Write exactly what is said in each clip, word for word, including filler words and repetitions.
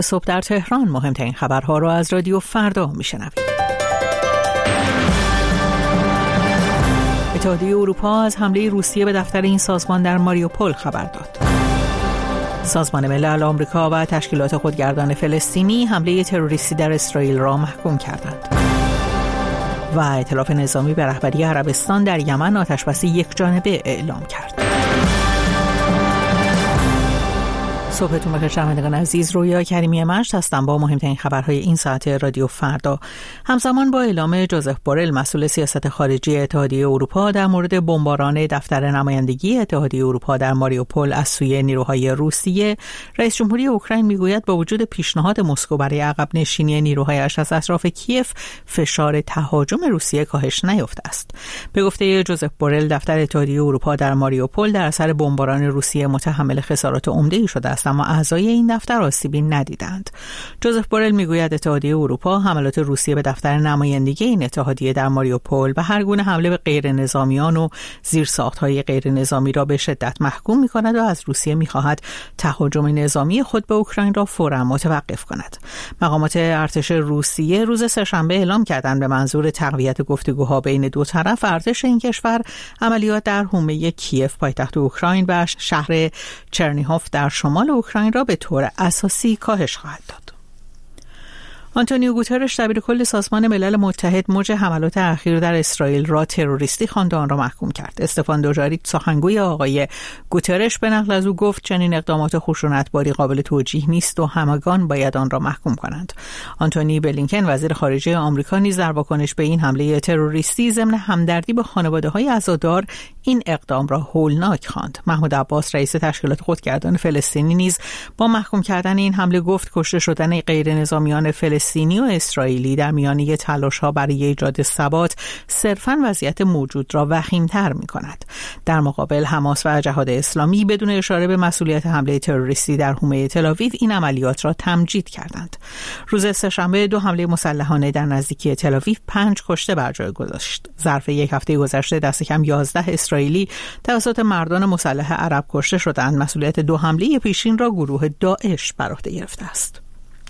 صبح در تهران مهمترین خبرها را از رادیو فردا میشنوید. اتحادیه اروپا از حمله روسیه به دفتر این سازمان در ماریوپول خبر داد. سازمان ملل آمریکا و تشکیلات خودگردان فلسطینی حمله تروریستی در اسرائیل را محکوم کردند. و ائتلاف نظامی به رهبری عربستان در یمن آتشبسی یکجانبه اعلام کرد. صبحتون بخیر شنوندگان عزیز، رویا کریمی مشت هستم با مهمترین خبرهای این ساعت رادیو فردا. همزمان با اعلام جوزف بورل مسئول سیاست خارجی اتحادیه اروپا در مورد بمباران دفتر نمایندگی اتحادیه اروپا در ماریوپول از سوی نیروهای روسیه، رئیس جمهوری اوکراین میگوید با وجود پیشنهاد مسکو برای عقب نشینی نیروهایش از اطراف کیف، فشار تهاجم روسیه کاهش نیافته است. به گفته جوزف بورل، دفتر اتحادیه اروپا در ماریوپول در اثر بمباران روسیه متحمل خسارات عمده‌ای شده است، اما اعضای این دفتر آسیبی ندیدند. جوزف بورل میگوید اتحادیه اروپا حملات روسیه به دفتر نمایندگی این اتحادیه در ماریوپول و هر گونه حمله به غیر نظامیان و زیرساخت‌های غیر نظامی را به شدت محکوم می‌کند و از روسیه می‌خواهد تهاجم نظامی خود به اوکراین را فوراً متوقف کند. مقامات ارتش روسیه روز سه‌شنبه اعلام کردند به منظور تقویت گفتگوها بین دو طرف، ارتش این کشور عملیات در حومه کیف پایتخت اوکراین و شهر چرنیهوف در شمال اوکراین را به طور اساسی کاهش خواهد داد. آنتونیو گوترش دبیر کل سازمان ملل متحد موج حملات اخیر در اسرائیل را تروریستی خواند و آن را محکوم کرد. استفان دوجاریک سخنگوی آقای گوترش به نقل از او گفت چنین اقدامات خشونتباری قابل توجیه نیست و همگان باید آن را محکوم کنند. آنتونی بلینکن وزیر خارجه آمریکا نیز در واکنش به این حمله تروریستی ضمن همدردی با خانواده‌های عزادار این اقدام را هولناک خواند. محمود عباس رئیس تشکیلات خودگردان فلسطینی نیز با محکوم کردن این حمله گفت کشته شدن غیر نظامیان فلسطینی و اسرائیلی در میانه تلاش‌ها برای ایجاد ثبات صرفاً وضعیت موجود را وخیم‌تر می‌کند. در مقابل حماس و جهاد اسلامی بدون اشاره به مسئولیت حمله تروریستی در حومه تل‌آویو این عملیات را تمجید کردند. روز سه‌شنبه دو حمله مسلحانه در نزدیکی تل‌آویو پنج کشته بر جای گذاشت. ظرف یک هفته گذشته دست کم یازده اسرائیلی توسط مردان مسلح عرب کشته شدند. مسئولیت دو حمله پیشین را گروه داعش بر عهده گرفته است.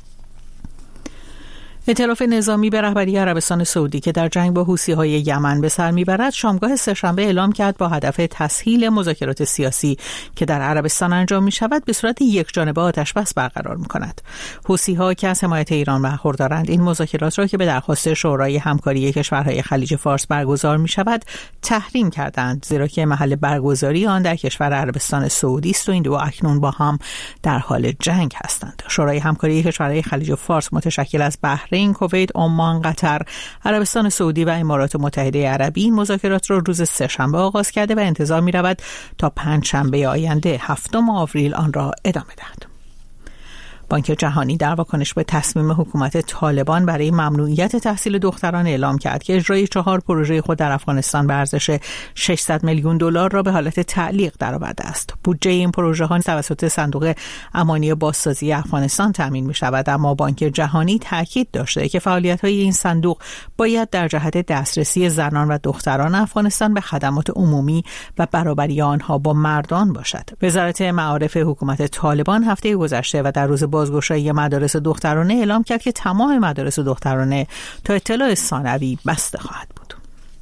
ائتلاف نظامی به رهبری عربستان سعودی که در جنگ با حوثی‌های یمن به سر می‌برد، شامگاه سه‌شنبه اعلام کرد با هدف تسهیل مذاکرات سیاسی که در عربستان انجام می‌شود به صورت یکجانبه آتش‌بس برقرار می‌کند. حوثی‌ها که از حمایت ایران برخوردارند این مذاکرات را که به درخواست شورای همکاری کشورهای خلیج فارس برگزار می‌شود تحریم کردند، زیرا که محل برگزاری آن در کشور عربستان سعودی است و این دو اکنون با هم در حال جنگ هستند. شورای همکاری کشورهای خلیج فارس متشکل از بحرین، کویت، عمان، قطر، عربستان سعودی و امارات متحده عربی این مذاکرات را روز سه‌شنبه آغاز کرده و انتظار می رود تا پنج شنبه آینده هفتم آوریل آن را ادامه دهد. بانک جهانی در واکنش به تصمیم حکومت طالبان برای ممنوعیت تحصیل دختران اعلام کرد که اجرای چهار پروژه خود در افغانستان به ارزش ششصد میلیون دلار را به حالت تعلیق درآورده است. بودجه این پروژه ها توسط صندوق امانی بازسازی افغانستان تامین می شود، اما بانک جهانی تاکید داشته که فعالیت های این صندوق باید در جهت دسترسی زنان و دختران افغانستان به خدمات عمومی و برابری آنها با مردان باشد. وزارت معارف حکومت طالبان هفته گذشته و در روز بازگشایی مدارس دخترانه اعلام کرد که تمام مدارس دخترانه تا اطلاع ثانوی بسته خواهد بود.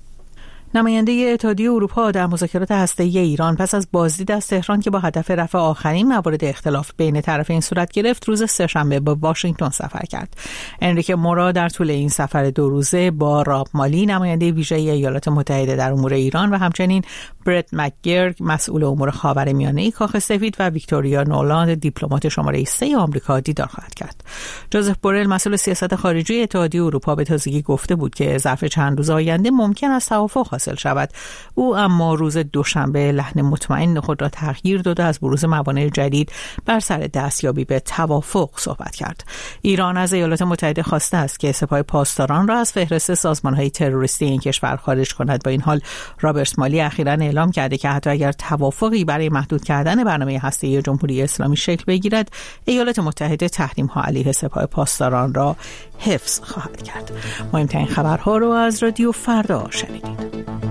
نماینده اتحادیه اروپا در مذاکرات هسته‌ای ایران پس از بازدید از تهران که با هدف رفع آخرین موارد اختلاف بین طرفین صورت گرفت، روز سه‌شنبه به واشنگتن سفر کرد. انریکه مورا در طول این سفر دو روزه با راب مالی نماینده ویژه ایالات متحده در امور ایران و همچنین برت مکگرگ مسئول امور خاورمیانه کاخ سفید و ویکتوریا نولاند دیپلمات شماره سه آمریکا دیدار خواهد کرد. جوزف بورل مسئول سیاست خارجی اتحادیه اروپا به تازگی گفته بود که ظرف چند روز آینده ممکن است توافق حاصل شود. او اما روز دوشنبه لحن مطمئن خود را تغییر داد و از بروز موانع جدید بر سر دستیابی به توافق صحبت کرد. ایران از ایالات متحده خواسته است که سپاه پاسداران را از فهرست سازمان‌های تروریستی این کشور خارج کند. با این حال رابرت مالی اخیراً اعلام کرده که حتی اگر توافقی برای محدود کردن برنامه هسته‌ای جمهوری اسلامی شکل بگیرد، ایالات متحده تحریم‌ها علیه سپاه پاسداران را حفظ خواهد کرد. مهمترین خبرها را از رادیو فردا شنیدید.